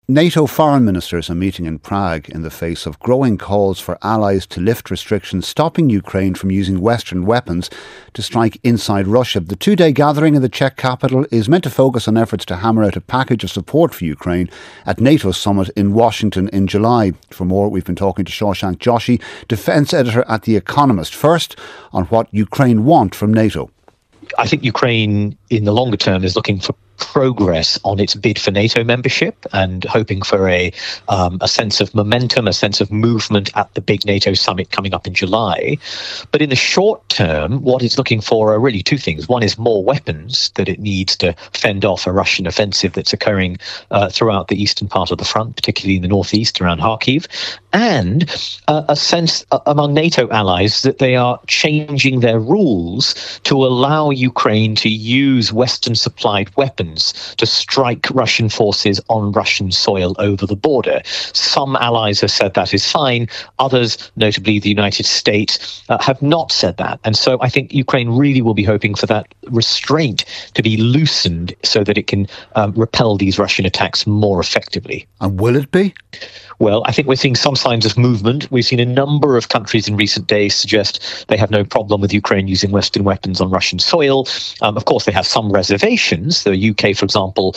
NATO foreign ministers are meeting in Prague in the face of growing calls for allies to lift restrictions stopping Ukraine from using Western weapons to strike inside Russia. The two-day gathering in the Czech capital is meant to focus on efforts to hammer out a package of support for Ukraine at NATO's summit in Washington in July. For more, we've been talking to Shashank Joshi, defence editor at The Economist. First, on what Ukraine want from NATO. I think Ukraine, in the longer term, is looking for progress on its bid for NATO membership and hoping for a sense of momentum, a sense of movement at the big NATO summit coming up in July. But in the short term, what it's looking for are really two things. One is more weapons that it needs to fend off a Russian offensive that's occurring throughout the eastern part of the front, particularly in the northeast around Kharkiv, and a sense among NATO allies that they are changing their rules to allow Ukraine to use Western-supplied weapons to strike Russian forces on Russian soil over the border. Some allies have said that is fine. Others, notably the United States, have not said that. And so I think Ukraine really will be hoping for that restraint to be loosened so that it can repel these Russian attacks more effectively. And will it be? Well, I think we're seeing some signs of movement. We've seen a number of countries in recent days suggest they have no problem with Ukraine using Western weapons on Russian soil. Of course, they have some reservations. The UK, for example,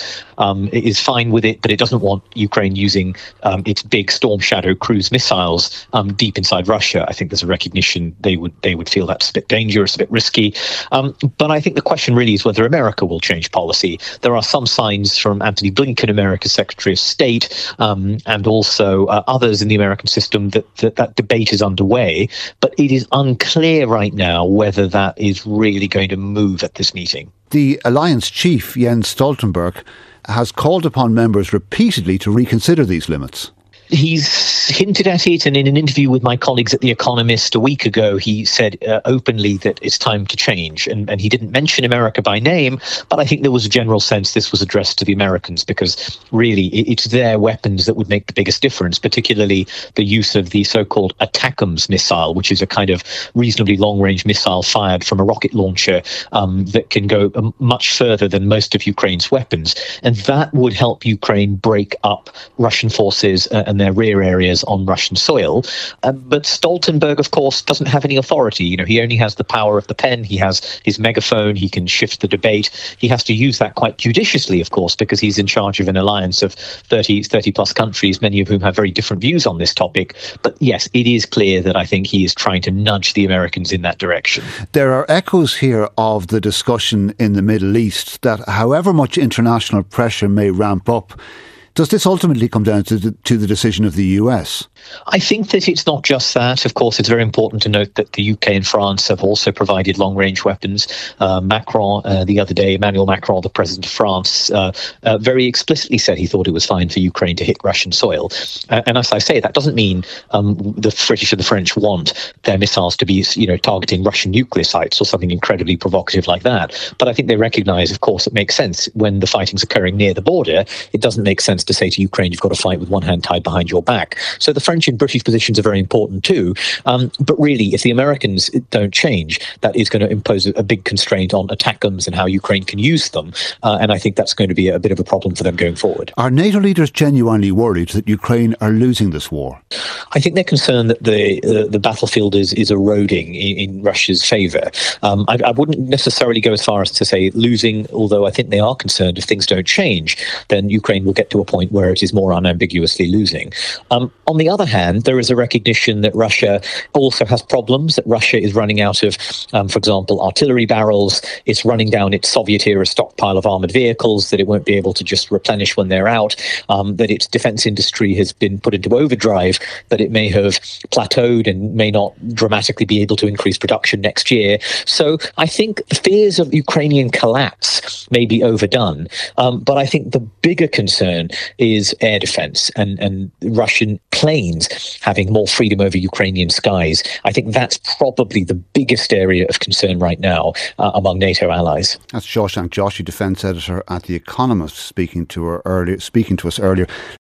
is fine with it, but it doesn't want Ukraine using its big Storm Shadow cruise missiles deep inside Russia. I think there's a recognition they would feel that's a bit dangerous, a bit risky. But I think the question really is whether America will change policy. There are some signs from Antony Blinken, America's Secretary of State, and also others in the American system that debate is underway, but it is unclear right now whether that is really going to move at this meeting. The alliance chief, Jens Stoltenberg, has called upon members repeatedly to reconsider these limits. He's hinted at it, and in an interview with my colleagues at The Economist a week ago, he said openly that it's time to change. And he didn't mention America by name, but I think there was a general sense this was addressed to the Americans because really it's their weapons that would make the biggest difference, particularly the use of the so-called ATACMS missile, which is a kind of reasonably long-range missile fired from a rocket launcher that can go much further than most of Ukraine's weapons. And that would help Ukraine break up Russian forces and their rear areas on Russian soil. But Stoltenberg, of course, doesn't have any authority. You know, he only has the power of the pen. He has his megaphone. He can shift the debate. He has to use that quite judiciously, of course, because he's in charge of an alliance of 30 plus countries, many of whom have very different views on this topic. But yes, it is clear that I think he is trying to nudge the Americans in that direction. There are echoes here of the discussion in the Middle East that however much international pressure may ramp up, does this ultimately come down to the decision of the US? I think that it's not just that. Of course, it's very important to note that the UK and France have also provided long-range weapons. Macron, the other day, Emmanuel Macron, the president of France, very explicitly said he thought it was fine for Ukraine to hit Russian soil. And as I say, that doesn't mean the British and the French want their missiles to be, targeting Russian nuclear sites or something incredibly provocative like that. But I think they recognise, of course, it makes sense when the fighting's occurring near the border. It doesn't make sense to say to Ukraine, you've got to fight with one hand tied behind your back. So the French and British positions are very important too. But really, if the Americans don't change, that is going to impose a big constraint on ATACMS and how Ukraine can use them. And I think that's going to be a bit of a problem for them going forward. Are NATO leaders genuinely worried that Ukraine are losing this war? I think they're concerned that the battlefield is eroding in Russia's favour. I wouldn't necessarily go as far as to say losing, although I think they are concerned if things don't change, then Ukraine will get to a point where it is more unambiguously losing. On the other hand, there is a recognition that Russia also has problems, that Russia is running out of, for example, artillery barrels. It's running down its Soviet-era stockpile of armoured vehicles that it won't be able to just replenish when they're out, that its defence industry has been put into overdrive, that it may have plateaued and may not dramatically be able to increase production next year. So I think the fears of Ukrainian collapse may be overdone, but I think the bigger concern is air defence and Russian planes having more freedom over Ukrainian skies. I think that's probably the biggest area of concern right now among NATO allies. That's Shashank Joshi, defence editor at The Economist, speaking to us earlier.